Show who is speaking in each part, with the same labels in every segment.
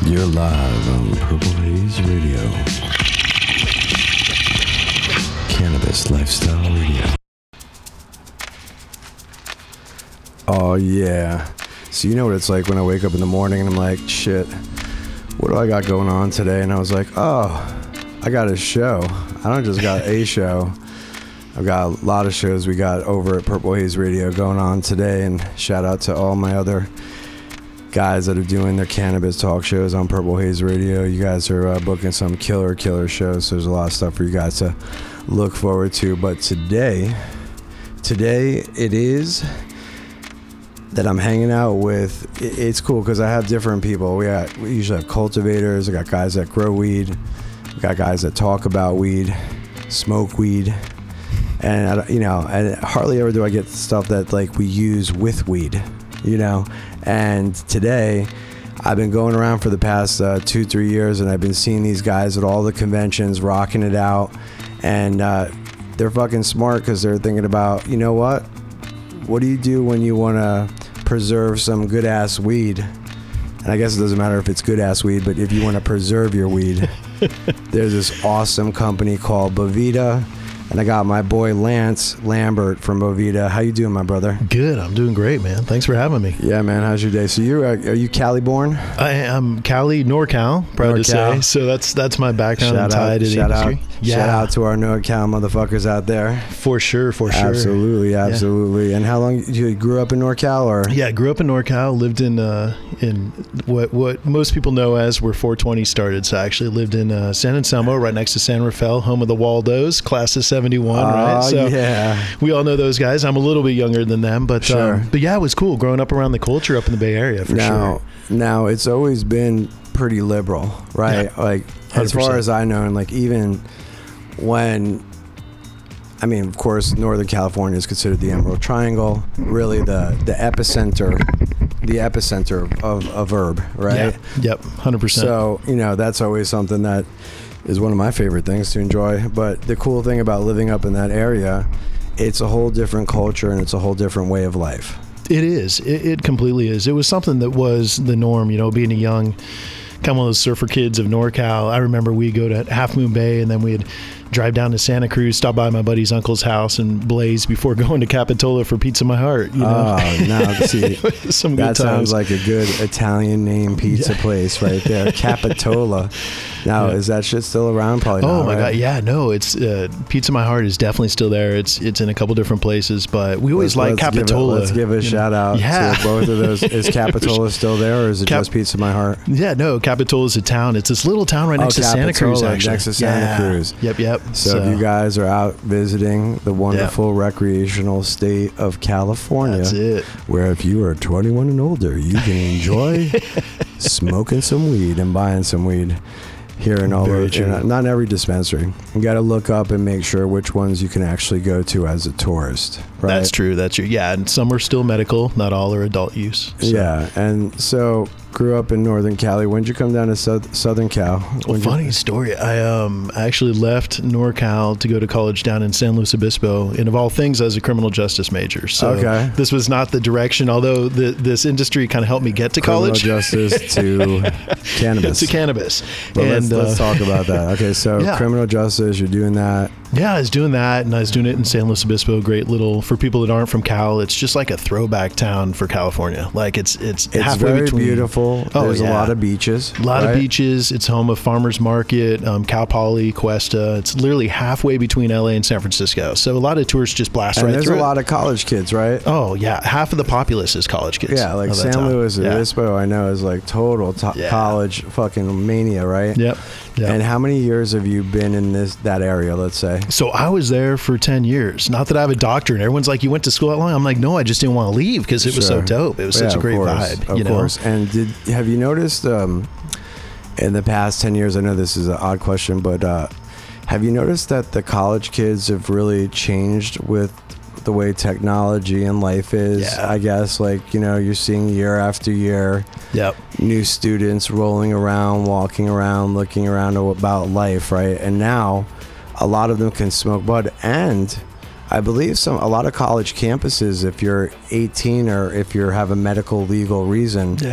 Speaker 1: You're live on Purple Haze Radio. Cannabis Lifestyle Radio. Oh, yeah. So you know what it's like when I wake up in the morning and I'm like, shit, what do I got going on today? And I was like, oh, I got a show. I don't just got a show. I've got a lot of shows we got over at Purple Haze Radio going on today. And shout out to all my other guys that are doing their cannabis talk shows on Purple Haze Radio. You guys are booking some killer shows. So there's a lot of stuff for you guys to look forward to. But today it is that I'm hanging out with. It's cool because I have different people. We usually have cultivators. I got guys that grow weed. We got guys that talk about weed, smoke weed, and and hardly ever do I get stuff that like we use with weed, And today, I've been going around for the past 2-3 years, and I've been seeing these guys at all the conventions rocking it out, and they're fucking smart because they're thinking about, you know what do you do when you want to preserve some good ass weed? And I guess it doesn't matter if it's good ass weed, but if you want to preserve your weed, there's this awesome company called Boveda. And I got my boy Lance Lambert from Boveda. How you doing, my brother?
Speaker 2: Good. I'm doing great, man. Thanks for having me.
Speaker 1: Yeah, man. How's your day? So are you Cali born?
Speaker 2: I am Cali, NorCal, proud to say. So that's my background. I'm tied to the industry.
Speaker 1: Shout out to our NorCal motherfuckers out there.
Speaker 2: For sure.
Speaker 1: Absolutely. Yeah. And how long you grew up in NorCal, or?
Speaker 2: Yeah, I grew up in NorCal. Lived in what most people know as where 420 started. So I actually lived in San Anselmo, right next to San Rafael, home of the Waldos, class of 71, right? So
Speaker 1: yeah.
Speaker 2: We all know those guys. I'm a little bit younger than them, but
Speaker 1: sure.
Speaker 2: But yeah, it was cool growing up around the culture up in the Bay Area for sure.
Speaker 1: Now it's always been pretty liberal, right?
Speaker 2: Yeah,
Speaker 1: like
Speaker 2: 100%.
Speaker 1: As far as I know, and like even when, I mean, of course, Northern California is considered the Emerald Triangle, really the epicenter of herb, right?
Speaker 2: Yeah. Yep, 100%.
Speaker 1: So, that's always something that is one of my favorite things to enjoy. But the cool thing about living up in that area, it's a whole different culture and it's a whole different way of life.
Speaker 2: It is. It completely is. It was something that was the norm, being a young, kind of one of those surfer kids of NorCal. I remember we'd go to Half Moon Bay and then we'd drive down to Santa Cruz, stop by my buddy's uncle's house and blaze before going to Capitola for Pizza My Heart.
Speaker 1: Oh, now see,
Speaker 2: some
Speaker 1: that
Speaker 2: good times.
Speaker 1: Sounds like a good Italian name pizza place right there, Capitola. Now, is that shit still around? Probably not.
Speaker 2: Oh my
Speaker 1: right?
Speaker 2: God, yeah, no, it's Pizza My Heart is definitely still there. It's in a couple different places, but we always like Capitola.
Speaker 1: Let's give a shout out to both of those. Is Capitola still there, or is it just Pizza My Heart?
Speaker 2: Yeah, no, Capitola is a town. It's this little town right next to Santa Cruz, actually.
Speaker 1: Next to Santa Cruz.
Speaker 2: Yep.
Speaker 1: So if you guys are out visiting the wonderful recreational state of California,
Speaker 2: that's it.
Speaker 1: Where if you are 21 and older, you can enjoy smoking some weed and buying some weed. Here in all over, not in every dispensary. You got to look up and make sure which ones you can actually go to as a tourist. Right?
Speaker 2: That's true. Yeah, and some are still medical. Not all are adult use. So.
Speaker 1: Yeah, and so grew up in Northern Cali. When did you come down to Southern Cal?
Speaker 2: Funny story. I actually left NorCal to go to college down in San Luis Obispo, and of all things, I was a criminal justice major. So this was not the direction, although this industry kind of helped me get to college.
Speaker 1: Criminal justice to cannabis.
Speaker 2: To cannabis.
Speaker 1: But let's talk about that. Okay, so criminal justice, you're doing that.
Speaker 2: Yeah, I was doing that, and I was doing it in San Luis Obispo. Great little, for people that aren't from Cal, it's just like a throwback town for California. Like it's halfway
Speaker 1: very
Speaker 2: between.
Speaker 1: Beautiful. There's a lot of beaches.
Speaker 2: A lot of beaches. It's home of Farmers Market, Cal Poly, Cuesta. It's literally halfway between LA and San Francisco. So a lot of tourists just blast right through.
Speaker 1: And there's a lot of college kids, right?
Speaker 2: Oh yeah, half of the populace is college kids.
Speaker 1: Yeah, like San Luis Obispo, I know is like total college fucking mania, right?
Speaker 2: Yep.
Speaker 1: And how many years have you been in that area, let's say?
Speaker 2: So I was there for 10 years. Not that I have a doctorate. Everyone's like, you went to school that long? I'm like, no, I just didn't want to leave because it was so dope. It was such a great vibe.
Speaker 1: Of course. And have you noticed in the past 10 years, I know this is an odd question, but have you noticed that the college kids have really changed with the way technology and life is? I guess, like, you're seeing year after year new students rolling around, walking around, looking around about life, right? And now a lot of them can smoke bud, and I believe a lot of college campuses, if you're 18 or if you have a medical legal reason,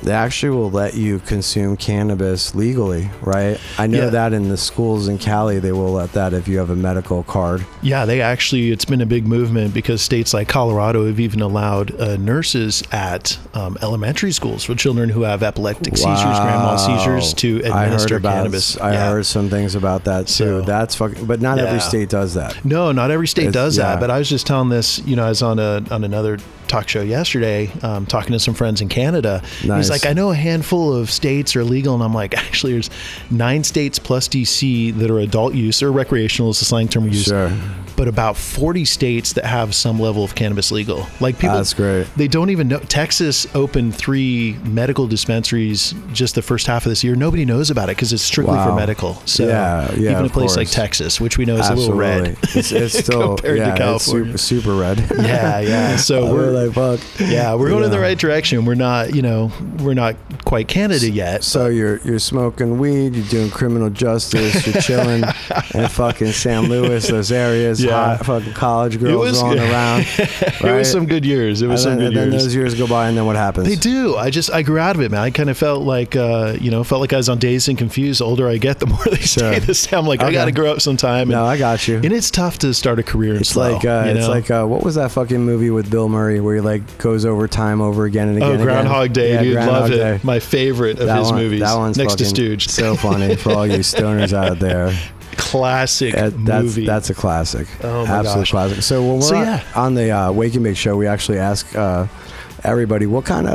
Speaker 1: they actually will let you consume cannabis legally, right? I know that in the schools in Cali, they will let that if you have a medical card.
Speaker 2: Yeah, it's been a big movement because states like Colorado have even allowed nurses at elementary schools for children who have epileptic seizures, grand mal seizures, to administer cannabis.
Speaker 1: I heard some things about that too. That's fucking, but not every state does that.
Speaker 2: No, not every state does that. But I was just telling this, I was on another talk show yesterday, talking to some friends in Canada.
Speaker 1: Nice.
Speaker 2: He's like, I know a handful of states are legal, and I'm like, actually, there's 9 states plus DC that are adult use or recreational is the slang term we use.
Speaker 1: Sure.
Speaker 2: But about 40 states that have some level of cannabis legal. Like people,
Speaker 1: that's great.
Speaker 2: They don't even know. Texas opened 3 medical dispensaries just the first half of this year. Nobody knows about it because it's strictly for medical. So even a place like Texas, which we know is a little red,
Speaker 1: it's still
Speaker 2: compared to California,
Speaker 1: it's super red.
Speaker 2: Yeah. So
Speaker 1: we're like, fuck.
Speaker 2: Yeah, we're going in the right direction. We're not, we're not quite Canada yet.
Speaker 1: So you're smoking weed, you're doing criminal justice, you're chilling in fucking San Luis, those areas. Hot fucking college girls rolling around. Right?
Speaker 2: It was some good years.
Speaker 1: And then those years go by, and then what happens?
Speaker 2: They do. I grew out of it, man. I kind of felt like, I was on Dazed and Confused. The older I get, the more they stay the same. I'm like, I got to grow up sometime.
Speaker 1: No, I got you.
Speaker 2: And it's tough to start a career in slow.
Speaker 1: It's like what was that fucking movie with Bill Murray where he like goes over time over again and again?
Speaker 2: Oh, Groundhog Day, dude. Loved it.
Speaker 1: Day.
Speaker 2: My favorite of his movies.
Speaker 1: That one's
Speaker 2: next to Stooge.
Speaker 1: So funny for all you stoners out there.
Speaker 2: Classic movie.
Speaker 1: That's a classic.
Speaker 2: Oh my
Speaker 1: Absolute
Speaker 2: gosh.
Speaker 1: classic. So when we're on the Wake and Bake show, we actually ask everybody, what kind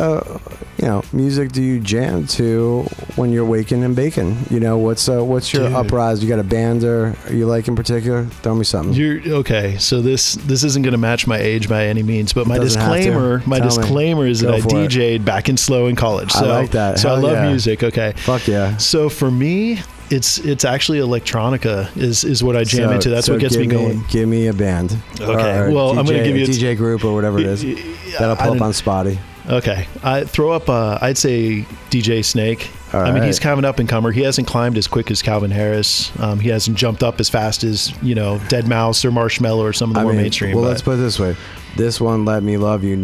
Speaker 1: of music do you jam to when you're waking and baking? What's your uprise? You got a band or you like in particular? Throw me something.
Speaker 2: Okay. So this isn't going to match my age by any means, but my disclaimer is that I DJ'd back in slow in college. So
Speaker 1: I like that.
Speaker 2: So I love music. Okay.
Speaker 1: Fuck yeah.
Speaker 2: So for me, it's actually electronica is what I jam into. That's what gets me going.
Speaker 1: Give me a band.
Speaker 2: Okay.
Speaker 1: Or
Speaker 2: well,
Speaker 1: DJ,
Speaker 2: I'm going to give you
Speaker 1: a DJ group or whatever it is. That'll pull up on Spotty.
Speaker 2: Okay. I throw up, I'd say DJ Snake. I mean, he's kind of an up-and-comer. He hasn't climbed as quick as Calvin Harris. He hasn't jumped up as fast as, Dead Mouse or Marshmello or some of the more mainstream.
Speaker 1: Well, let's put it this way. This one, Let Me Love You,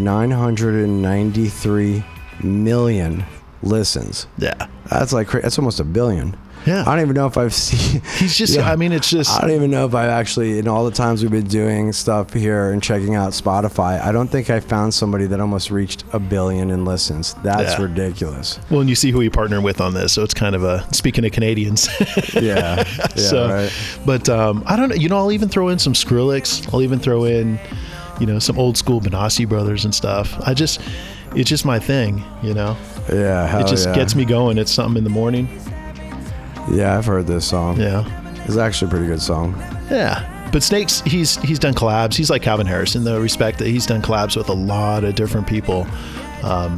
Speaker 1: 993 million listens.
Speaker 2: Yeah.
Speaker 1: That's almost 1 billion.
Speaker 2: Yeah.
Speaker 1: I don't even know if I've seen.
Speaker 2: He's just. I mean, it's just.
Speaker 1: I don't even know if I've actually, in all the times we've been doing stuff here and checking out Spotify, I don't think I found somebody that almost reached 1 billion in listens. That's ridiculous.
Speaker 2: Well, and you see who he partnered with on this, so it's kind of speaking of Canadians.
Speaker 1: Yeah. So, right.
Speaker 2: But I don't know. I'll even throw in some Skrillex. I'll even throw in, some old school Benassi Brothers and stuff. It's just my thing.
Speaker 1: Yeah.
Speaker 2: It just gets me going. It's something in the morning.
Speaker 1: Yeah, I've heard this song.
Speaker 2: Yeah.
Speaker 1: It's actually a pretty good song.
Speaker 2: Yeah. But Snakes, he's done collabs. He's like Calvin Harris in the respect that he's done collabs with a lot of different people. And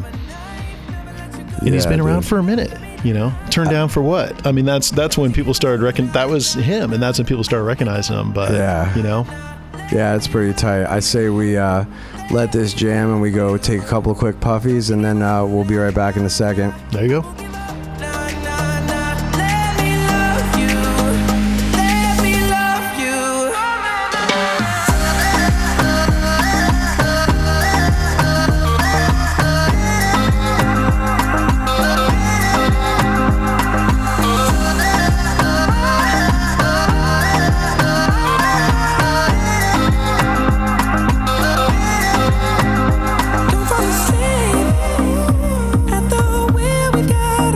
Speaker 2: he's been around for a minute, Turned down for what? I mean, that's when people started that was him, and that's when people started recognizing him. But,
Speaker 1: Yeah, it's pretty tight. I say we let this jam and we go take a couple of quick puffies, and then we'll be right back in a second.
Speaker 2: There you go.
Speaker 3: At the wheel we got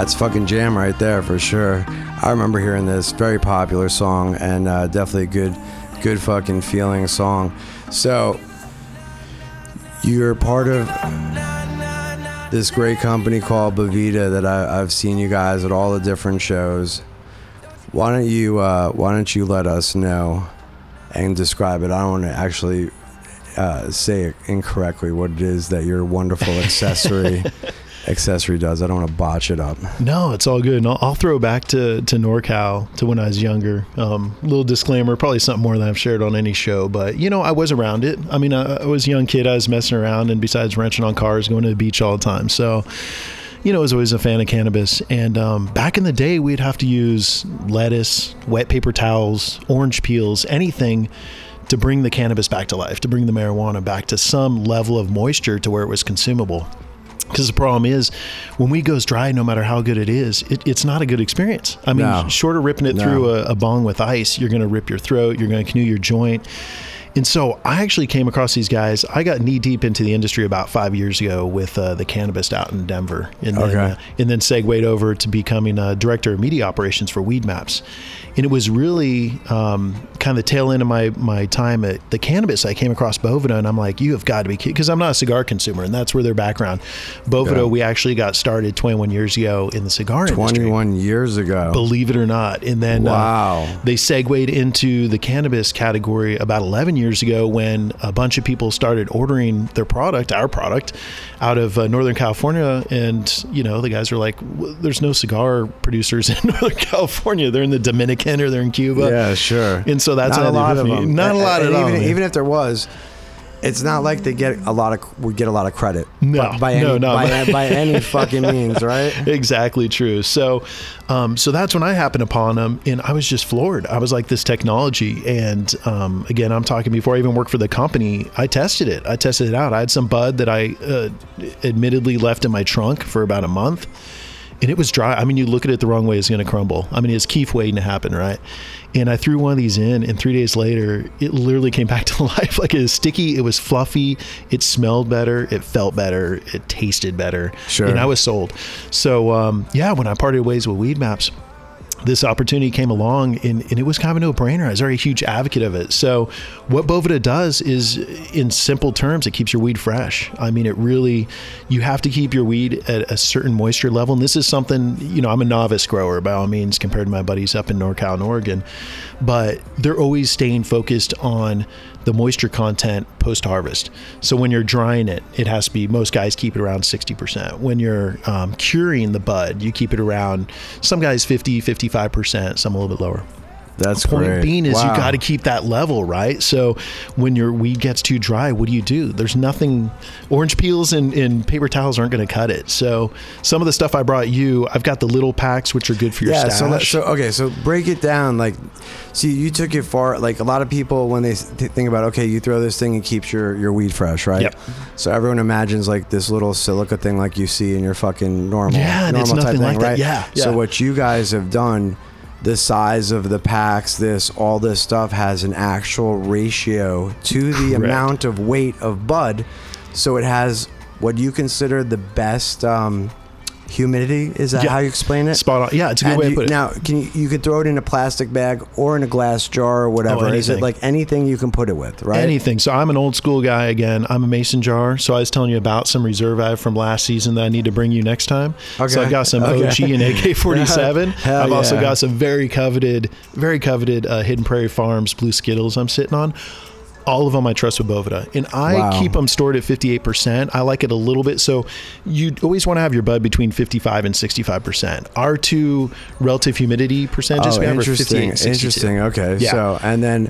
Speaker 1: That's fucking jam right there for sure. I remember hearing this very popular song and definitely good fucking feeling song. So you're part of this great company called Boveda that I've seen you guys at all the different shows. Why don't you let us know and describe it? I don't want to actually say it incorrectly what it is that your wonderful accessory does. I don't want to botch it up.
Speaker 2: No, it's all good. And I'll throw back to NorCal, to when I was younger. Little disclaimer, probably something more than I've shared on any show, but I was around it. I mean, I was a young kid. I was messing around, and besides wrenching on cars, going to the beach all the time. So, I was always a fan of cannabis. And back in the day, we'd have to use lettuce, wet paper towels, orange peels, anything to bring the cannabis back to life, to bring the marijuana back to some level of moisture to where it was consumable. Because the problem is, when weed goes dry, no matter how good it is, it's not a good experience. I mean, short of ripping it through a bong with ice, you're going to rip your throat, you're going to canoe your joint. And so I actually came across these guys. I got knee deep into the industry about 5 years ago with the Cannabist out in Denver. And then segued over to becoming a director of media operations for Weed Maps. And it was really kind of the tail end of my time at the Cannabis. I came across Boveda, and I'm like, you have got to be kidding, because I'm not a cigar consumer, and that's where their background. Boveda, we actually got started 21 years ago in the cigar industry.
Speaker 1: 21 years ago.
Speaker 2: Believe it or not. And then they segued into the cannabis category about 11 years ago, when a bunch of people started ordering our product, out of Northern California. And, the guys were like, there's no cigar producers in Northern California. They're in the Dominican, or they're in Cuba.
Speaker 1: Yeah, sure.
Speaker 2: And so that's
Speaker 1: not a lot of them.
Speaker 2: Not a lot at all.
Speaker 1: Even if there was, it's not like we get a lot of credit.
Speaker 2: No,
Speaker 1: by any fucking means, right?
Speaker 2: Exactly true. So that's when I happened upon them, and I was just floored. I was like, this technology, and again, I'm talking before I even worked for the company. I tested it out. I had some bud that I admittedly left in my trunk for about a month. And it was dry. I mean, you look at it the wrong way, it's going to crumble. I mean, it's Keith waiting to happen, right? And I threw one of these in, and 3 days later, it literally came back to life. Like, it was sticky, it was fluffy, it smelled better, it felt better, it tasted better.
Speaker 1: Sure.
Speaker 2: And I was sold. So, when I parted ways with Weed Maps, this opportunity came along, and it was kind of a no-brainer. I was already a huge advocate of it. So what Boveda does is, in simple terms, it keeps your weed fresh. I mean, you have to keep your weed at a certain moisture level. And this is something, I'm a novice grower by all means compared to my buddies up in NorCal and Oregon, but they're always staying focused on the moisture content post-harvest. So when you're drying it, it has to be, most guys keep it around 60%. When you're curing the bud, you keep it around, some guys 50, 55%, some a little bit lower.
Speaker 1: That's
Speaker 2: great.
Speaker 1: Point
Speaker 2: being is you got to keep that level, right? So when your weed gets too dry, what do? There's nothing, orange peels and paper towels aren't going to cut it. So some of the stuff I brought you, I've got the little packs, which are good for your stash.
Speaker 1: So break it down. Like, see, you took it far. Like, a lot of people, when they think about, okay, you throw this thing and keeps your weed fresh, right?
Speaker 2: Yep.
Speaker 1: So everyone imagines like this little silica thing like you see in your fucking normal
Speaker 2: it's
Speaker 1: type
Speaker 2: nothing
Speaker 1: thing,
Speaker 2: like that.
Speaker 1: right?
Speaker 2: Yeah.
Speaker 1: So what you guys have done, the size of the packs, all this stuff has an actual ratio to the amount of weight of bud. So it has what you consider the best humidity. Is that how you explain it?
Speaker 2: Spot on. Yeah, it's a good way to put it.
Speaker 1: Now, you could throw it in a plastic bag or in a glass jar or whatever. Is it like anything you can put it with, right?
Speaker 2: Anything. So I'm an old school guy again. I'm a mason jar. So I was telling you about some reserve I have from last season that I need to bring you next time. Okay. So I've got some OG and AK-47. I've also got some very coveted Hidden Prairie Farms Blue Skittles I'm sitting on. All of them I trust with Boveda, and I keep them stored at 58%. I like it a little bit. So you always want to have your bud between 55 and 65%. Our two relative humidity percentages we have are 58 and 62.
Speaker 1: Interesting. Okay. Yeah.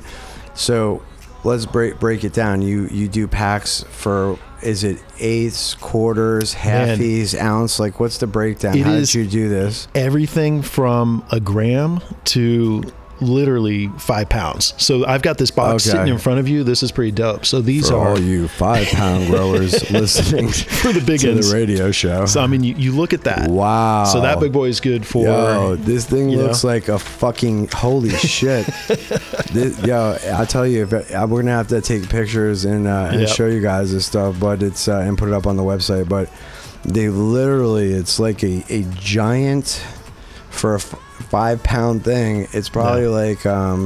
Speaker 1: So let's break it down. You do packs for, is it eighths, quarters, halfies, ounce? Like, what's the breakdown? How did you do this?
Speaker 2: Everything from a gram to literally 5 pounds. So I've got this box sitting in front of you. This is pretty dope. So these
Speaker 1: for
Speaker 2: are
Speaker 1: all you 5-pound growers listening
Speaker 2: for the big
Speaker 1: to the radio show.
Speaker 2: So I mean, you look at that.
Speaker 1: Wow.
Speaker 2: So that big boy is good for.
Speaker 1: This thing looks like a fucking holy shit. I tell you, we're gonna have to take pictures and show you guys this stuff, but it's and put it up on the website. But They literally, it's like a giant, for a 5 pound thing. It's probably like,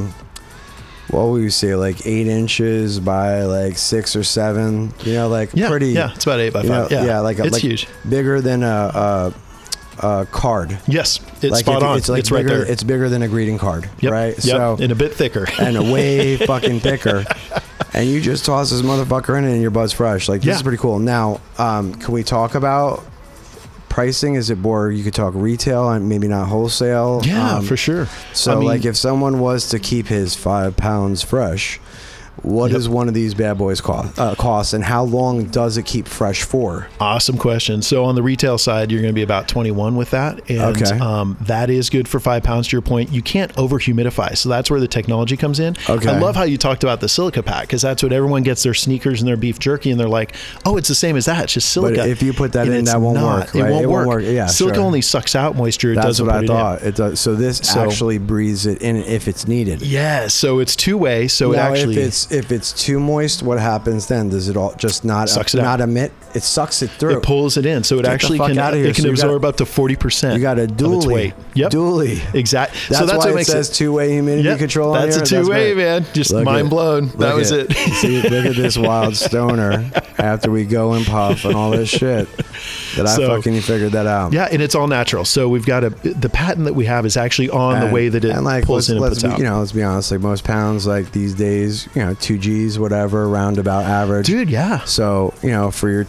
Speaker 1: what would you say, like 8 inches by like 6 or 7, you know, like pretty.
Speaker 2: Yeah, it's about 8 by 5.
Speaker 1: Yeah, like
Speaker 2: it's
Speaker 1: like
Speaker 2: huge.
Speaker 1: Bigger than a card.
Speaker 2: Yes, it's
Speaker 1: Like
Speaker 2: spot on.
Speaker 1: It's like
Speaker 2: right
Speaker 1: bigger,
Speaker 2: there.
Speaker 1: it's bigger than a greeting card,
Speaker 2: Yep,
Speaker 1: right?
Speaker 2: Yep.
Speaker 1: So
Speaker 2: and a bit thicker.
Speaker 1: and a way fucking thicker. And you just toss this motherfucker in it and your bud's fresh. Like, this is pretty cool. Now, can we talk about pricing? Is it more, you could talk retail and maybe not wholesale?
Speaker 2: Yeah, for sure.
Speaker 1: So, like, if someone was to keep his 5 pounds fresh, what does one of these bad boys cost, and how long does it keep fresh for?
Speaker 2: Awesome question. So on the retail side, you're going to be about 21 with that. And that is good for 5 pounds. To your point, you can't over humidify. So that's where the technology comes in.
Speaker 1: Okay.
Speaker 2: I love how you talked about the silica pack, because that's what everyone gets their sneakers and their beef jerky. And they're like, oh, it's the same as that. It's just silica.
Speaker 1: But if you put that in, that won't work. Right?
Speaker 2: It won't work.
Speaker 1: Yeah,
Speaker 2: silica only sucks out moisture. It
Speaker 1: that's
Speaker 2: doesn't
Speaker 1: what
Speaker 2: put
Speaker 1: I thought.
Speaker 2: it in.
Speaker 1: It does. So this actually breathes it in if it's needed.
Speaker 2: Yeah. So it's two-way. So
Speaker 1: now,
Speaker 2: it actually,
Speaker 1: if it's too moist, what happens then? Does it all just not emit? It sucks it through.
Speaker 2: It pulls it in, so it actually can absorb up to 40%.
Speaker 1: You got a dually.
Speaker 2: Weight. Yep.
Speaker 1: Dually.
Speaker 2: Exactly.
Speaker 1: That's why it says two-way humidity control.
Speaker 2: That's a two-way, man. Just mind blown. That was it.
Speaker 1: See, look at this wild stoner. After we go and puff and all this shit, that I fucking figured that out.
Speaker 2: Yeah, and it's all natural. So we've got the patent that we have is actually on the way that it pulls in and puts out.
Speaker 1: You know, let's be honest. Like most pounds, like these days, 2 G's, whatever, roundabout average.
Speaker 2: Dude, yeah.
Speaker 1: So for your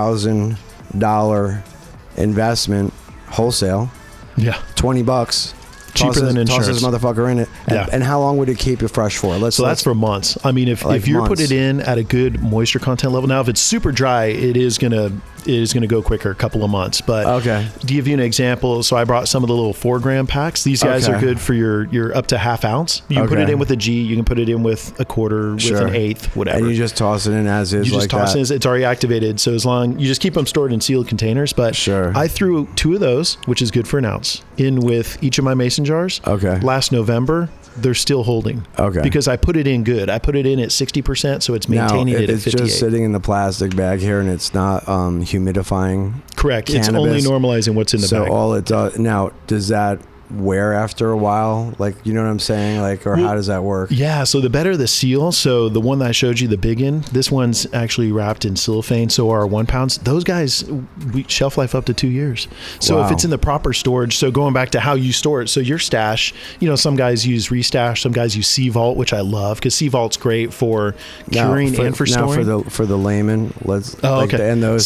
Speaker 1: $10,000 investment wholesale, $20.
Speaker 2: Cheaper than insurance.
Speaker 1: Toss this motherfucker in it. And how long would it keep it fresh for?
Speaker 2: So that's for months. I mean, if you put it in at a good moisture content level, now if it's super dry, it is gonna go quicker, a couple of months. But to give you an example, so I brought some of the little 4 gram packs. These guys are good for your up to half ounce. You can put it in with a G. You can put it in with a quarter, with an eighth, whatever.
Speaker 1: And you just toss it in as is. You just toss it in.
Speaker 2: It's already activated. So as long you just keep them stored in sealed containers. But I threw 2 of those, which is good for an ounce, in with each of my mason jars. Last November. They're still holding. Because I put it in good. I put it in at 60%, so it's maintaining it at 58.
Speaker 1: It's just sitting in the plastic bag here and it's not humidifying.
Speaker 2: Correct.
Speaker 1: Cannabis.
Speaker 2: It's only normalizing what's in the bag.
Speaker 1: So all it does now, does that wear after a while? Like, you know what I'm saying? Like, or how does that work?
Speaker 2: Yeah. So the better the seal. So the one that I showed you, the big one, this one's actually wrapped in cellophane. So our 1 pounds, those guys, we shelf life up to 2 years. So if it's in the proper storage, so going back to how you store it, so your stash, some guys use Restash, some guys use Sea Vault, which I love because Sea Vault's great for curing and for storing.
Speaker 1: Now for the layman, let's and those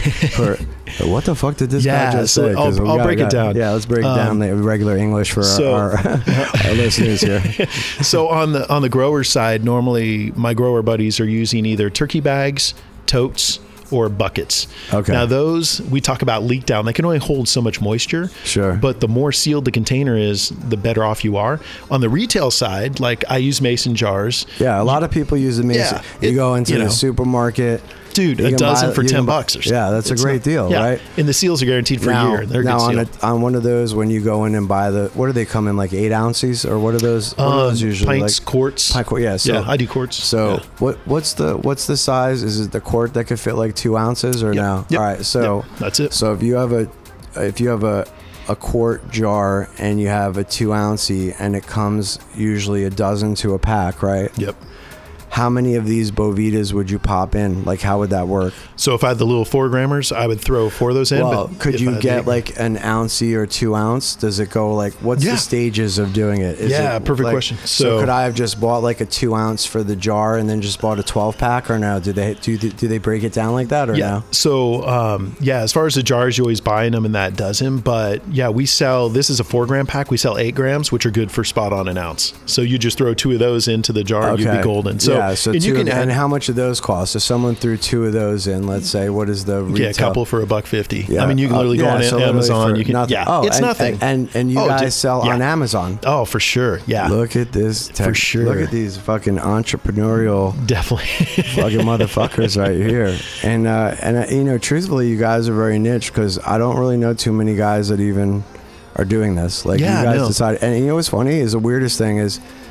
Speaker 1: what the fuck did this guy just say?
Speaker 2: I'll break it down.
Speaker 1: Yeah, let's break it down the regular English for our listeners here.
Speaker 2: So on the grower side, normally my grower buddies are using either turkey bags, totes, or buckets. Now those, we talk about leak down. They can only hold so much moisture. But the more sealed the container is, the better off you are. On the retail side, like I use mason jars.
Speaker 1: Yeah, a lot of people use the mason. You go into the supermarket.
Speaker 2: Dude, a dozen for $10 or something.
Speaker 1: Yeah, that's a great deal, right?
Speaker 2: And the seals are guaranteed for a year. They're good seal.
Speaker 1: On one of those, when you go in and buy what do they come in, like 8 ounces? Or what are those? What are those usually?
Speaker 2: Pints, quarts.
Speaker 1: Yeah,
Speaker 2: I do quarts.
Speaker 1: So what's the size? Is it the quart that could fit like 2 ounces or no? All right, so
Speaker 2: that's it.
Speaker 1: So if you have a quart jar and you have a 2 ounce and it comes usually a dozen to a pack, right?
Speaker 2: Yep.
Speaker 1: How many of these Bovitas would you pop in? Like, how would that work?
Speaker 2: So if I had the little 4 grammers, I would throw 4 of those in.
Speaker 1: Well, could you get like an ounce or 2 ounce? Does it go like, what's the stages of doing it?
Speaker 2: Perfect question.
Speaker 1: So could I have just bought like a 2 ounce for the jar and then just bought a 12 pack, or no? Do they break it down like that or no?
Speaker 2: So as far as the jars, you always buying them in that dozen. But we sell, this is a 4 gram pack. We sell 8 grams, which are good for spot on an ounce. So you just throw 2 of those into the jar and you'd be golden. So
Speaker 1: and how much do those cost? If someone threw 2 of those in, let's say, what is the retail?
Speaker 2: A couple for $1.50. Yeah. I mean, you can literally go on Amazon. You can, it's nothing.
Speaker 1: And you guys sell on Amazon.
Speaker 2: Oh, for sure. Yeah.
Speaker 1: Look at this.
Speaker 2: For sure.
Speaker 1: Look at these fucking entrepreneurial fucking motherfuckers right here. And truthfully, you guys are very niche because I don't really know too many guys that even are doing this. Like you guys decide. And you know what's funny is the weirdest thing is,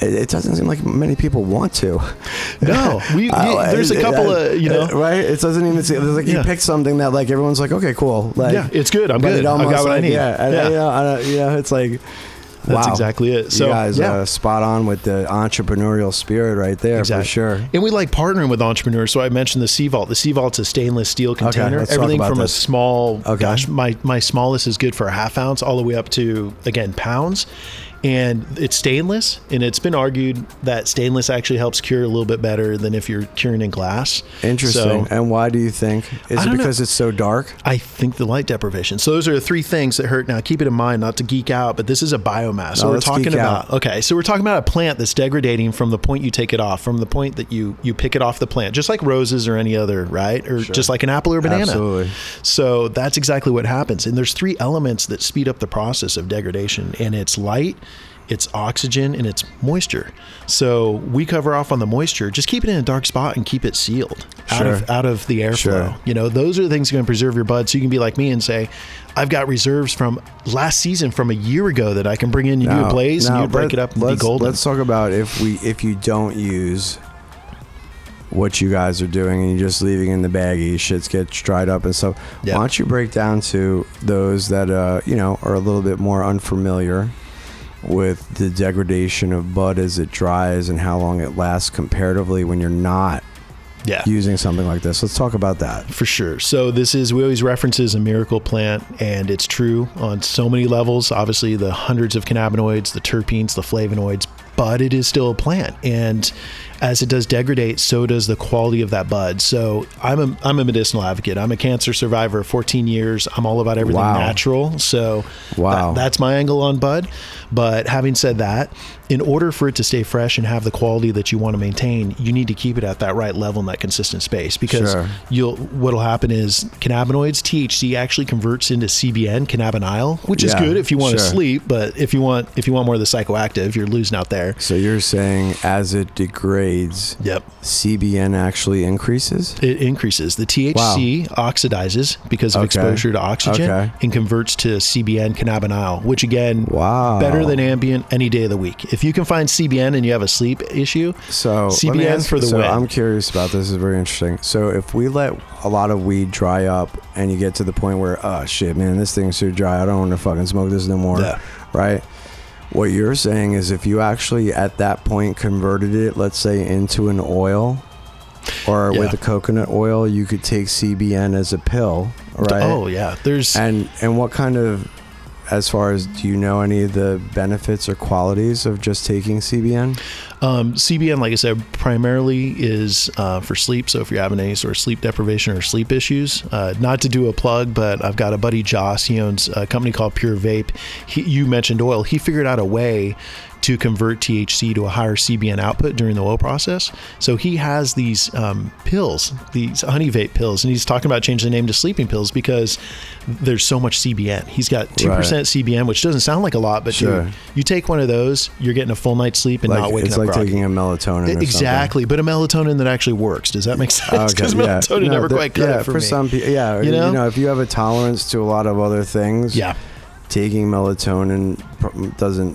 Speaker 1: it doesn't seem like many people want to.
Speaker 2: No, there's a couple of,
Speaker 1: right. It doesn't even seem like you picked something that like everyone's like, okay, cool. Like,
Speaker 2: yeah, it's good. I'm good. I got what I need.
Speaker 1: Yeah. It's like,
Speaker 2: that's
Speaker 1: wow.
Speaker 2: exactly it. So
Speaker 1: you guys spot on with the entrepreneurial spirit right there,
Speaker 2: exactly.
Speaker 1: for sure.
Speaker 2: And we like partnering with entrepreneurs. So I mentioned the Sea-Vault. The Sea-Vault's a stainless steel container.
Speaker 1: Let's
Speaker 2: Everything
Speaker 1: talk about
Speaker 2: from
Speaker 1: this.
Speaker 2: a small,
Speaker 1: Okay.
Speaker 2: my smallest is good for a half ounce, all the way up to, again, pounds. And it's stainless, and it's been argued that stainless actually helps cure a little bit better than if you're curing in glass.
Speaker 1: Interesting. And why do you think? Is it because it's so dark?
Speaker 2: I think the light deprivation. So those are the three things that hurt. Now, keep it in mind, not to geek out, but this is a biomass. So we're talking about, so we're talking about a plant that's degrading from the point you take it off, from the point that you pick it off the plant, just like roses or any other, right? Or just like an apple or banana.
Speaker 1: Absolutely.
Speaker 2: So that's exactly what happens. And there's three elements that speed up the process of degradation, and it's light, it's oxygen, and it's moisture. So we cover off on the moisture. Just keep it in a dark spot and keep it sealed out of the airflow.
Speaker 1: Sure.
Speaker 2: Those are the things that are going to preserve your bud. So you can be like me and say, I've got reserves from last season, from a year ago, that I can bring in. You do a blaze and you break it up and be golden.
Speaker 1: Let's talk about if you don't use what you guys are doing and you're just leaving in the baggie, shit gets dried up and stuff. Why don't you break down to those that are a little bit more unfamiliar with the degradation of bud as it dries and how long it lasts comparatively when you're not using something like this. Let's talk about that.
Speaker 2: For sure. So we always reference it as a miracle plant, and it's true on so many levels. Obviously, the hundreds of cannabinoids, the terpenes, the flavonoids, but it is still a plant. And as it does degrade, so does the quality of that bud. So I'm a medicinal advocate. I'm a cancer survivor of 14 years. I'm all about everything natural. So that's my angle on bud. But having said that, in order for it to stay fresh and have the quality that you want to maintain, you need to keep it at that right level in that consistent space, because what'll happen is cannabinoids, THC actually converts into CBN, cannabidiol, which is good if you want to sleep, but if you want more of the psychoactive, you're losing out there.
Speaker 1: So you're saying as it degrades, CBN actually increases?
Speaker 2: It increases. The THC oxidizes because of exposure to oxygen and converts to CBN, cannabidiol, which again, better than ambient any day of the week. If you can find CBN and you have a sleep issue, CBN for the win.
Speaker 1: I'm curious about this. This is very interesting. So if we let a lot of weed dry up and you get to the point where, oh shit, man, this thing's too dry, I don't want to fucking smoke this no more, right? What you're saying is if you actually at that point converted it, let's say, into an oil, or with the coconut oil, you could take CBN as a pill, right?
Speaker 2: Oh yeah,
Speaker 1: and what kind of, as far as, do you know any of the benefits or qualities of just taking CBN?
Speaker 2: CBN, like I said, primarily is for sleep. So if you're having any sort of sleep deprivation or sleep issues, not to do a plug, but I've got a buddy, Joss. He owns a company called Pure Vape. You mentioned oil. He figured out a way to convert THC to a higher CBN output during the oil process. So he has these pills, these honey vape pills, and he's talking about changing the name to sleeping pills because there's so much CBN. He's got 2% CBN, which doesn't sound like a lot, but dude, you take one of those, you're getting a full night's sleep and not waking up groggy.
Speaker 1: It's like taking a melatonin or
Speaker 2: exactly, but a melatonin that actually works. Does that make sense? Because melatonin never quite cut it for me.
Speaker 1: Some people, if you have a tolerance to a lot of other things, taking melatonin doesn't,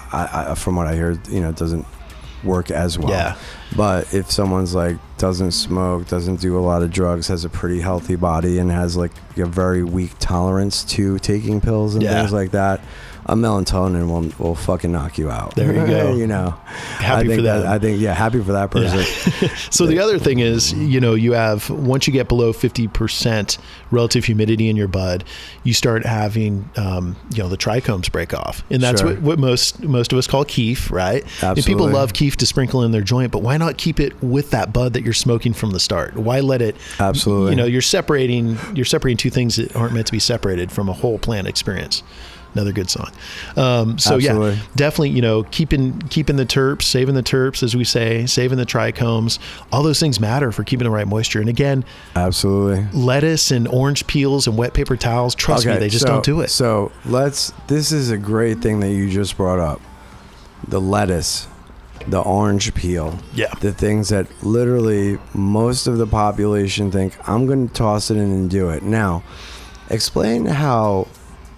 Speaker 1: from what I hear, doesn't work as well. Yeah. But if someone's like doesn't smoke, doesn't do a lot of drugs, has a pretty healthy body, and has like a very weak tolerance to taking pills and things like that, a melatonin will fucking knock you out.
Speaker 2: There you go.
Speaker 1: Happy for that. I think, happy for that person.
Speaker 2: Yeah. So the other thing is, you have, once you get below 50% relative humidity in your bud, you start having, the trichomes break off. And that's what most of us call keef, right?
Speaker 1: Absolutely.
Speaker 2: And people love keef to sprinkle in their joint, but why not keep it with that bud that you're smoking from the start? Why let it, you're separating two things that aren't meant to be separated from a whole plant experience. Another good song. Definitely, keeping the terps, saving the terps, as we say, saving the trichomes. All those things matter for keeping the right moisture. And again,
Speaker 1: absolutely,
Speaker 2: lettuce and orange peels and wet paper towels, trust me, they just don't do it.
Speaker 1: So this is a great thing that you just brought up. The lettuce, the orange peel, the things that literally most of the population think, I'm going to toss it in and do it. Now, explain how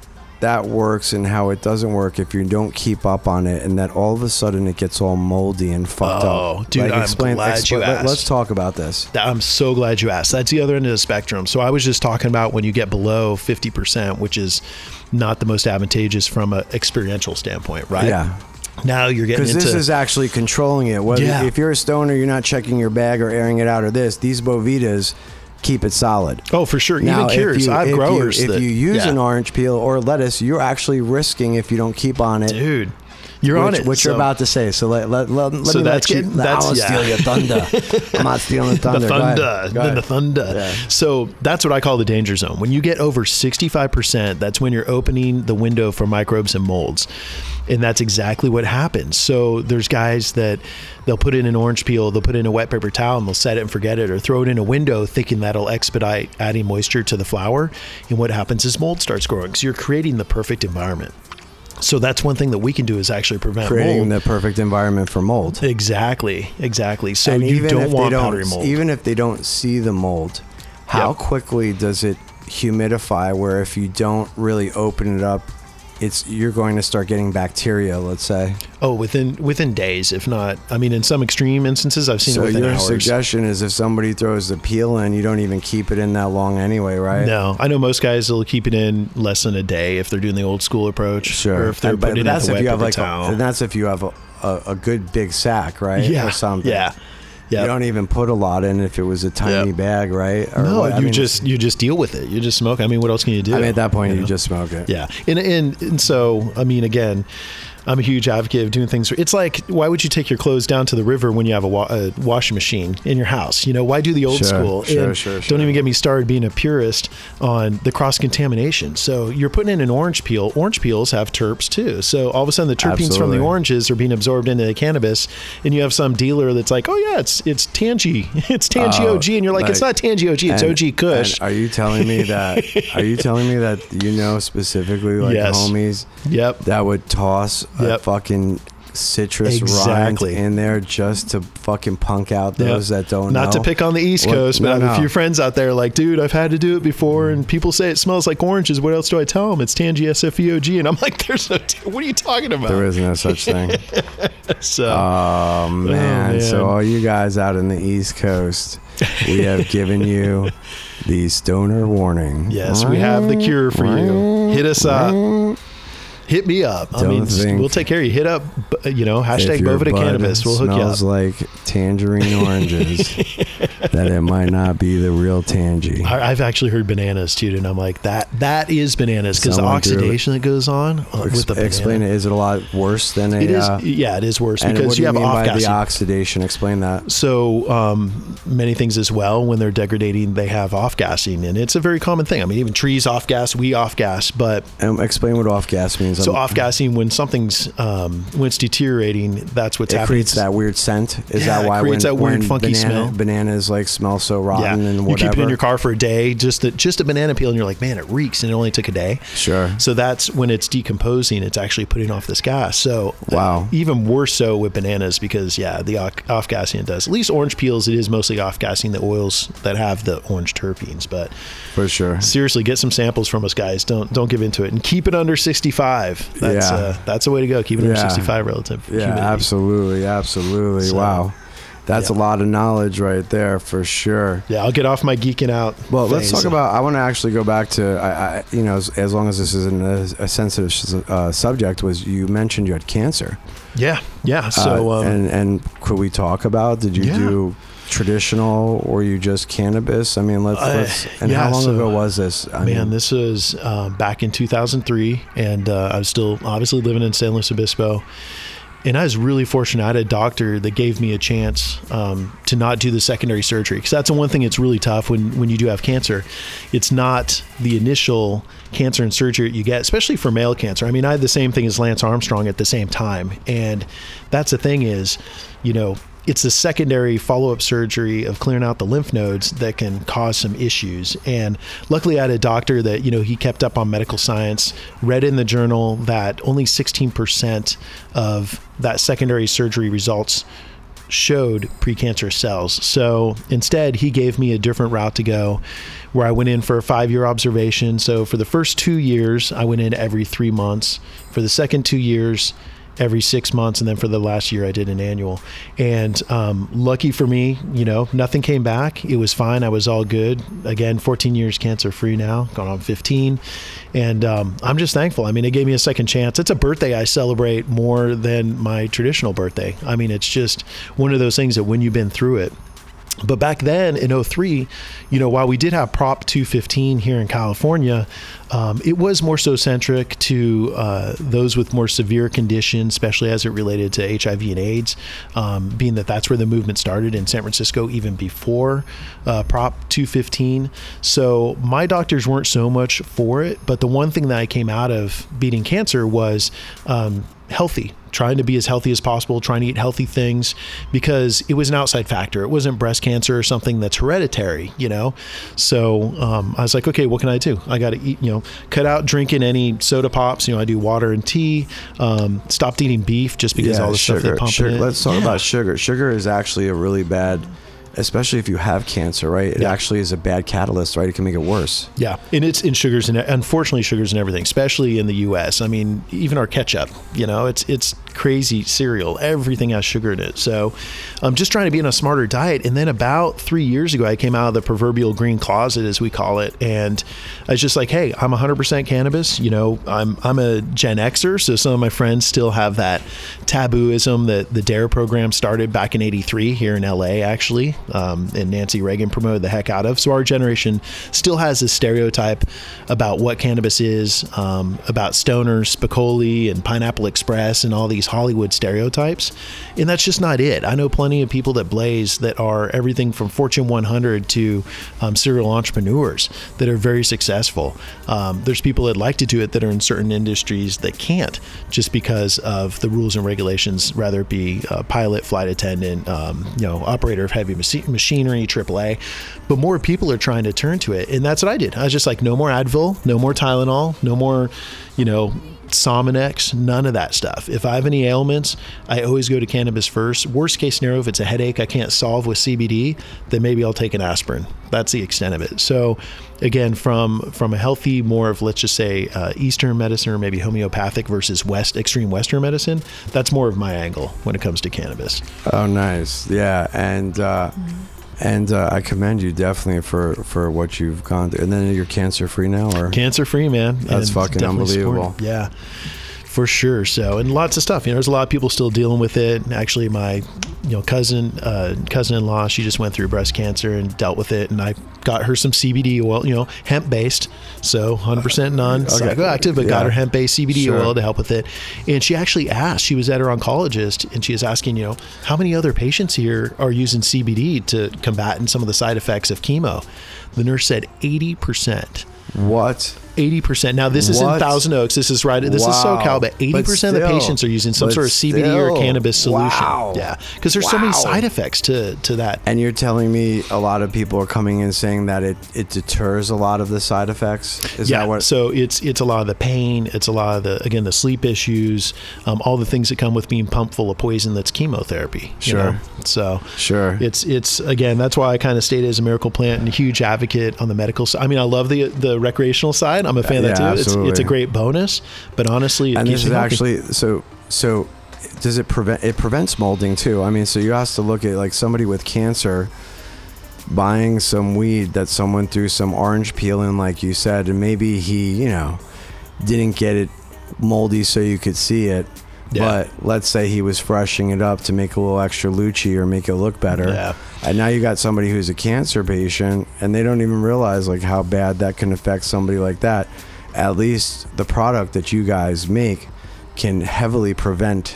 Speaker 1: that works and how it doesn't work if you don't keep up on it, and that all of a sudden it gets all moldy and fucked up.
Speaker 2: Oh, dude, I'm glad you asked.
Speaker 1: Let's talk about this.
Speaker 2: I'm so glad you asked. That's the other end of the spectrum. So I was just talking about when you get below 50%, which is not the most advantageous from an experiential standpoint, right?
Speaker 1: Yeah.
Speaker 2: Now you're getting into...
Speaker 1: Because this is actually controlling it. Whether, if you're a stoner, you're not checking your bag or airing it out or this. These Bovitas keep it solid.
Speaker 2: Oh, for sure.
Speaker 1: Now,
Speaker 2: even Cures. I have growers
Speaker 1: if you use an orange peel or lettuce, you're actually risking if you don't keep on it.
Speaker 2: Dude, you're on it.
Speaker 1: What you're about to say. So let me let you. I don't steal your thunder. I'm not stealing the thunder.
Speaker 2: The thunder.
Speaker 1: Yeah.
Speaker 2: So that's what I call the danger zone. When you get over 65%, that's when you're opening the window for microbes and molds. And that's exactly what happens. So there's guys that they'll put in an orange peel, they'll put in a wet paper towel, and they'll set it and forget it, or throw it in a window thinking that'll expedite adding moisture to the flower. And what happens is mold starts growing. So you're creating the perfect environment. So that's one thing that we can do is actually prevent
Speaker 1: creating
Speaker 2: mold.
Speaker 1: the perfect environment for mold.
Speaker 2: Exactly. So
Speaker 1: and
Speaker 2: you don't want powdery mold.
Speaker 1: Even if they don't see the mold, how quickly does it humidify where if you don't really open it up, you're going to start getting bacteria, let's say?
Speaker 2: Oh, within days, if not. I mean, in some extreme instances, I've seen it within hours.
Speaker 1: So your suggestion is if somebody throws the peel in, you don't even keep it in that long anyway, right?
Speaker 2: No. I know most guys will keep it in less than a day if they're doing the old school approach.
Speaker 1: Sure.
Speaker 2: Or if they're putting it in the wet paper towel.
Speaker 1: And that's if you have a good big sack, right?
Speaker 2: Yeah.
Speaker 1: Or something.
Speaker 2: Yeah. Yep.
Speaker 1: You don't even put a lot in if it was a tiny bag, right? Or
Speaker 2: no, you just deal with it. You just smoke. I mean, what else can you do?
Speaker 1: I mean, at that point, you just smoke it.
Speaker 2: Yeah. And so, I mean, again, I'm a huge advocate of doing things. It's like, why would you take your clothes down to the river when you have a washing machine in your house? You know, why do the old school?
Speaker 1: Sure.
Speaker 2: Don't even get me started being a purist on the cross-contamination. So you're putting in an orange peel. Orange peels have terps too. So all of a sudden the terpenes from the oranges are being absorbed into the cannabis, and you have some dealer that's like, oh yeah, it's Tangy. It's Tangy OG. And you're like, it's not Tangy OG, it's OG Kush.
Speaker 1: Are you telling me that specifically homies that would toss a fucking citrus rind in there just to fucking punk out those that don't know?
Speaker 2: Not to pick on the East Coast, but I have a few friends out there like, dude, I've had to do it before, and people say it smells like oranges. What else do I tell them? It's Tangy SFEOG. And I'm like, what are you talking about?
Speaker 1: There is no such thing.
Speaker 2: So,
Speaker 1: oh man. So all you guys out in the East Coast, we have given you the stoner warning.
Speaker 2: Yes, we have the cure for you. Hit us up. Hit me up. We'll take care of you. Hit up, hashtag Bovita Cannabis. We'll hook you up.
Speaker 1: Smells like tangerine oranges. That it might not be the real Tangy.
Speaker 2: I've actually heard bananas too, and I'm like, that is bananas because the oxidation that goes on with the banana.
Speaker 1: Explain it. Is it a lot worse than
Speaker 2: it is? Yeah, it is worse because you have
Speaker 1: off-gassing. By the oxidation? Explain that.
Speaker 2: So many things as well. When they're degrading, they have off-gassing, and it's a very common thing. I mean, even trees off-gas, we off-gas, but
Speaker 1: explain what off-gas means.
Speaker 2: So off-gassing, when something's when it's deteriorating, that's what's happening.
Speaker 1: It creates that weird scent. Is that why? It creates that weird funky smell. Bananas like smell so rotten and whatever.
Speaker 2: You keep it in your car for a day, just a banana peel, and you're like, man, it reeks, and it only took a day.
Speaker 1: Sure.
Speaker 2: So that's when it's decomposing. It's actually putting off this gas. So
Speaker 1: wow.
Speaker 2: Even worse so with bananas because the off-gassing it does. At least orange peels, it is mostly off-gassing the oils that have the orange terpenes. But
Speaker 1: for sure,
Speaker 2: seriously, get some samples from us, guys. Don't give into it, and keep it under 65. That's a way to go. Keep it under 65 relative.
Speaker 1: Yeah, humidity. Absolutely. So, wow. That's a lot of knowledge right there for sure.
Speaker 2: Yeah, I'll get off my geeking out.
Speaker 1: Well, let's talk about, I want to actually go back to, as long as this isn't a sensitive subject, was you mentioned you had cancer.
Speaker 2: Yeah. So,
Speaker 1: and could we talk about, did you do traditional or you just cannabis? I mean, let's how long ago was this?
Speaker 2: This was back in 2003, and I was still obviously living in San Luis Obispo. And I was really fortunate. I had a doctor that gave me a chance to not do the secondary surgery. Because that's the one thing that's really tough when you do have cancer. It's not the initial cancer and surgery that you get, especially for male cancer. I mean, I had the same thing as Lance Armstrong at the same time. And that's the thing is, it's the secondary follow-up surgery of clearing out the lymph nodes that can cause some issues. And luckily I had a doctor that, he kept up on medical science, read in the journal that only 16% of that secondary surgery results showed precancerous cells. So instead, he gave me a different route to go, where I went in for a 5-year observation. So for the first 2 years, I went in every 3 months. For the second 2 years, every 6 months, and then for the last year I did an annual. And lucky for me, nothing came back. It was fine. I was all good. Again, 14 years cancer free now, going on 15. And I'm just thankful. I mean, it gave me a second chance. It's a birthday I celebrate more than my traditional birthday. I mean, it's just one of those things that when you've been through it. But back then in 2003, while we did have Prop 215 here in California, it was more so centric to those with more severe conditions, especially as it related to HIV and AIDS, being that's where the movement started in San Francisco even before Prop 215. So my doctors weren't so much for it, but the one thing that I came out of beating cancer was healthy, trying to be as healthy as possible, trying to eat healthy things, because it was an outside factor. It wasn't breast cancer or something that's hereditary, So I was like, okay, what can I do? I got to eat, cut out drinking any soda pops. I do water and tea. Stopped eating beef just because all the stuff they pump in.
Speaker 1: Let's talk about sugar. Sugar is actually a really bad, especially if you have cancer, right? It actually is a bad catalyst, right? It can make it worse.
Speaker 2: Yeah. And it's in sugars, and unfortunately sugars and everything, especially in the US. I mean, even our ketchup, it's crazy cereal. Everything has sugar in it. So I'm just trying to be in a smarter diet. And then about 3 years ago, I came out of the proverbial green closet, as we call it. And I was just like, hey, I'm 100% cannabis. I'm a Gen Xer. So some of my friends still have that tabooism that the DARE program started back in '83 here in LA, actually. And Nancy Reagan promoted the heck out of. So our generation still has this stereotype about what cannabis is, about stoners, Spicoli and Pineapple Express and all these Hollywood stereotypes. And that's just not it. I know plenty of people that blaze that are everything from Fortune 100 to serial entrepreneurs that are very successful. There's people that like to do it that are in certain industries that can't, just because of the rules and regulations, rather it be a pilot, flight attendant, operator of heavy machinery, AAA. But more people are trying to turn to it. And that's what I did. I was just like, no more Advil, no more Tylenol, no more, Sominex, none of that stuff. If I have any ailments, I always go to cannabis first. Worst case scenario, if it's a headache I can't solve with CBD, then maybe I'll take an aspirin. That's the extent of it. So again, from a healthy, more of, let's just say, Eastern medicine or maybe homeopathic versus extreme Western medicine, that's more of my angle when it comes to cannabis.
Speaker 1: Oh, nice. Yeah. And I commend you definitely for what you've gone through. And then you're cancer free now, or
Speaker 2: cancer free, man.
Speaker 1: That's fucking unbelievable.
Speaker 2: Yeah, for sure. So, and lots of stuff. There's a lot of people still dealing with it. Actually, my cousin-in-law, she just went through breast cancer and dealt with it, and I got her some CBD oil, hemp based, so 100% non-psychoactive, but got her hemp based CBD oil to help with it. And she actually asked, she was at her oncologist, and she was asking, how many other patients here are using CBD to combat some of the side effects of chemo? The nurse said 80%.
Speaker 1: What?
Speaker 2: 80%. Now this is in Thousand Oaks. This is this is SoCal, but 80% of the patients are using some sort of CBD or cannabis solution.
Speaker 1: Wow.
Speaker 2: Yeah, because there's so many side effects to that.
Speaker 1: And you're telling me a lot of people are coming in saying that it deters a lot of the side effects? Is that what?
Speaker 2: So it's a lot of the pain. It's a lot of the sleep issues, all the things that come with being pumped full of poison. That's chemotherapy.
Speaker 1: Sure.
Speaker 2: So
Speaker 1: sure.
Speaker 2: It's again, that's why I kind of stayed as a Miracle Plant and a huge advocate on the medical side. I mean, I love the recreational side. I'm a fan of that too.
Speaker 1: Absolutely.
Speaker 2: It's a great bonus, but honestly,
Speaker 1: this is actually so. Does it prevent? It prevents molding too. I mean, so you have to look at like somebody with cancer buying some weed that someone threw some orange peel in, like you said, and maybe he, didn't get it moldy so you could see it. Yeah. But let's say he was freshening it up to make a little extra luchy or make it look better.
Speaker 2: Yeah.
Speaker 1: And now you got somebody who's a cancer patient and they don't even realize like how bad that can affect somebody like that. At least the product that you guys make can heavily prevent,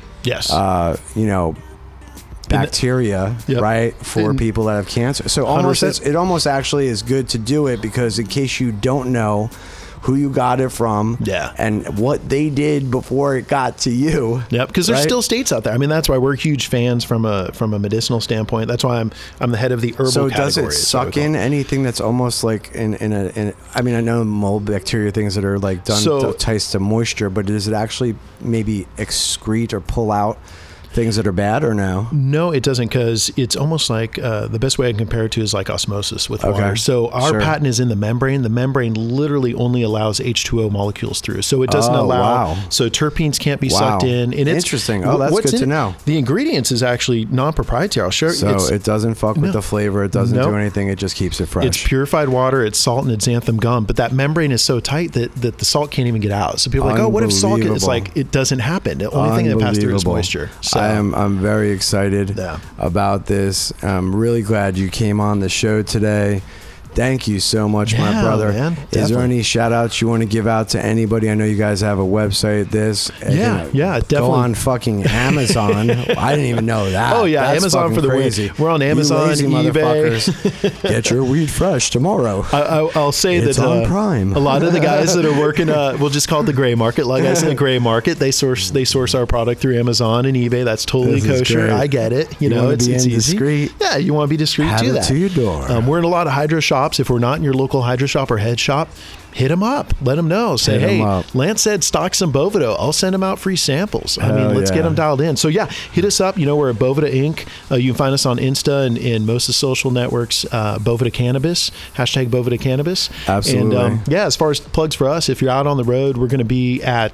Speaker 1: bacteria, right, for people that have cancer. So it almost actually is good to do it, because in case you don't know who you got it from, and what they did before it got to you.
Speaker 2: Yep, because there's still states out there. I mean, that's why we're huge fans from a medicinal standpoint. That's why I'm the head of the herbal category.
Speaker 1: So does it suck in anything that's almost like in I mean, I know mold, bacteria, things that are like done to taste to moisture, but does it actually maybe excrete or pull out things that are bad or no?
Speaker 2: No, it doesn't, because it's almost like the best way I can compare it to is like osmosis with water. So our patent is in the membrane. The membrane literally only allows H2O molecules through. So it doesn't allow.
Speaker 1: Wow.
Speaker 2: So terpenes can't be sucked in. And it's
Speaker 1: interesting. Oh, that's good to know.
Speaker 2: The ingredients is actually non-proprietary. I'll show you.
Speaker 1: So it doesn't fuck with the flavor. It doesn't do anything. It just keeps it fresh.
Speaker 2: It's purified water. It's salt and it's xanthan gum. But that membrane is so tight that the salt can't even get out. So people are like, oh, what if salt gets... It's like, it doesn't happen. The only thing that passes through is moisture. So
Speaker 1: I'm very excited about this. I'm really glad you came on the show today. Thank you so much, my brother.
Speaker 2: Man,
Speaker 1: is there any shout outs you want to give out to anybody? I know you guys have a website.
Speaker 2: Definitely.
Speaker 1: Go on fucking Amazon. I didn't even know that.
Speaker 2: Oh, yeah.
Speaker 1: That's
Speaker 2: Amazon for the
Speaker 1: crazy.
Speaker 2: win. We're on Amazon, eBay.
Speaker 1: Get your weed fresh tomorrow.
Speaker 2: I'll say
Speaker 1: it's
Speaker 2: that
Speaker 1: on Prime.
Speaker 2: A lot of the guys that are working, we'll just call it the gray market. Like I said, gray market. They source our product through Amazon and eBay. That's totally kosher. I get it. You know, it's easy.
Speaker 1: Discreet.
Speaker 2: Yeah, you want to be discreet.
Speaker 1: Have
Speaker 2: do
Speaker 1: it
Speaker 2: that.
Speaker 1: to your door.
Speaker 2: We're in a lot of hydro shops. If we're not in your local hydro shop or head shop, hit them up. Let them know. Say, hey, Lance said stock some Boveda. I'll send them out free samples. I mean, let's get them dialed in. So yeah, hit us up. You know, we're at Boveda Inc. You can find us on Insta and most of the social networks, Boveda Cannabis, hashtag Boveda Cannabis.
Speaker 1: Absolutely.
Speaker 2: And as far as plugs for us, if you're out on the road, we're going to be at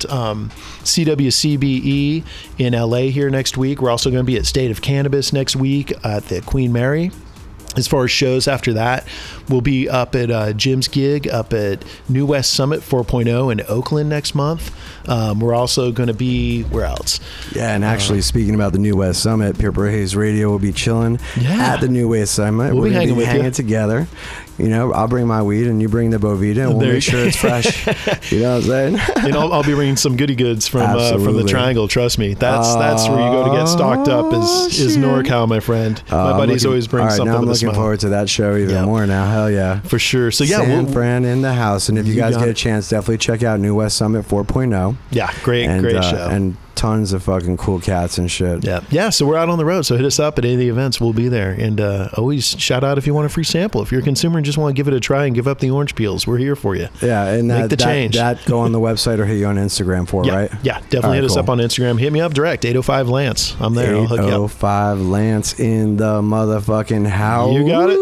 Speaker 2: CWCBE in LA here next week. We're also going to be at State of Cannabis next week at the Queen Mary. As far as shows after that, we'll be up at Jim's gig up at New West Summit 4.0 in Oakland next month. We're also going to be, where else?
Speaker 1: Yeah, and actually speaking about the New West Summit, Purple Haze Radio will be chilling at the New West Summit.
Speaker 2: We'll be
Speaker 1: hanging together. You know, I'll bring my weed and you bring the Boveda, and we'll make sure it's fresh. You know what I'm saying?
Speaker 2: And I'll be bringing some goodie goods from the Triangle. Trust me, that's where you go to get stocked up. Is NorCal, my friend. My buddies always bring something.
Speaker 1: Now I'm
Speaker 2: with a
Speaker 1: looking forward to that show even more now. Hell yeah,
Speaker 2: for sure. So yeah,
Speaker 1: San Fran in the house, and if you guys get a chance, definitely check out New West Summit 4.0.
Speaker 2: Yeah, great show.
Speaker 1: And tons of fucking cool cats and shit.
Speaker 2: Yeah. So we're out on the road. So hit us up at any of the events. We'll be there. And always shout out if you want a free sample. If you're a consumer and just want to give it a try and give up the orange peels, we're here for you.
Speaker 1: Yeah, and
Speaker 2: make the change.
Speaker 1: That go on the website or hit you on Instagram right?
Speaker 2: Yeah, definitely hit us up on Instagram. Hit me up direct. 805 Lance. I'm there. I'll hook you up.
Speaker 1: 805 Lance in the motherfucking house.
Speaker 2: You got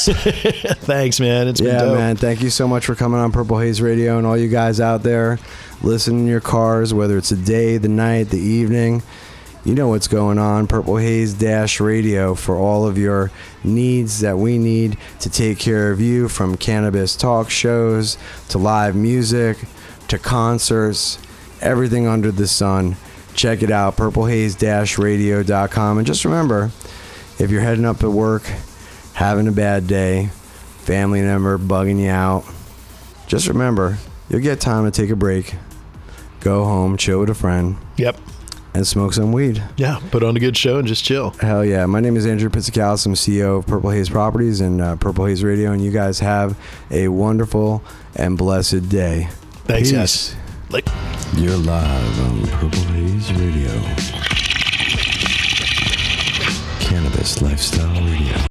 Speaker 2: it. Thanks, man. It's been dope.
Speaker 1: Man. Thank you so much for coming on Purple Haze Radio, and all you guys out there. Listen in your cars, whether it's the day, the night, the evening. You know what's going on. Purple Haze Radio for all of your needs that we need to take care of you, from cannabis talk shows to live music to concerts, everything under the sun. Check it out, purplehaze-radio.com. And just remember, if you're heading up to work, having a bad day, family member bugging you out, just remember, you'll get time to take a break. Go home, chill with a friend.
Speaker 2: Yep.
Speaker 1: And smoke some weed.
Speaker 2: Yeah, put on a good show and just chill.
Speaker 1: Hell yeah. My name is Andrew Pizzicalis. I'm CEO of Purple Haze Properties and Purple Haze Radio, and you guys have a wonderful and blessed day.
Speaker 2: Thanks, yes.
Speaker 1: You're live on Purple Haze Radio. Cannabis Lifestyle Radio.